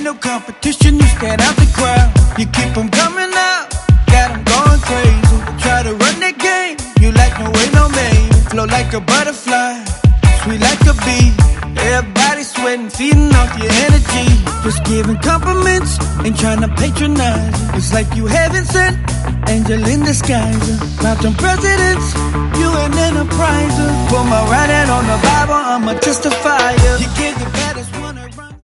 no competition, you stand out the crowd. You keep them coming out, got them going crazy. Try to run that game, you like no way, no man. Flow like a butterfly, sweet like a bee. Everybody sweating, feeding off your energy. Just giving compliments, ain't trying to patronize. It's like you heaven sent, angel in disguise. Mountain presidents, you an enterpriser. Put my right hand on the Bible, I'm a testifier. You give the